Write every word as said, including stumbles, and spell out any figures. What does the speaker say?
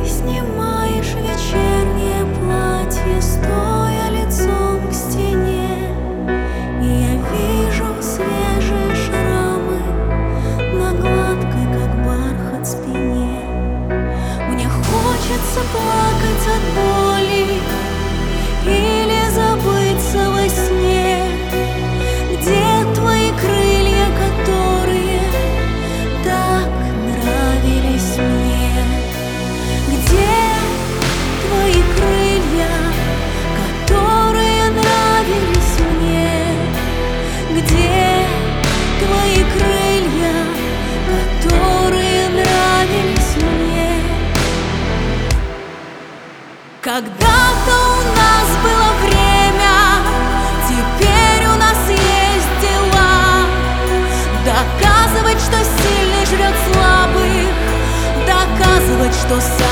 снимаешь вечернее платье, стоя лицом к стене, и я вижу свежие шрамы на гладкой, как бархат, спине. Мне хочется плакать от боли или забыться во сне. Где твои крылья, которые так нравились мне? Где твои крылья, которые нравились мне? Где твои крылья, которые нравились мне? Когда-то у нас было время, теперь у нас есть дела. Доказывать, что сильный жрет слабых, доказывать, что